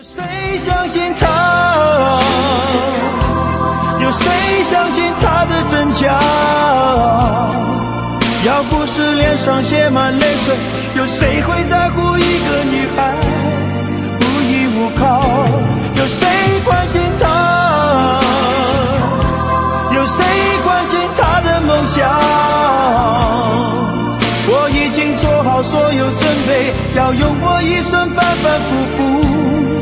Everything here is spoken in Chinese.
谁相信他？有谁相信他的真假？要不是脸上写满泪水，有谁会在乎一个女孩无依无靠？有谁关心她？有谁关心她的梦想？我已经做好所有准备，要用我一生反反复复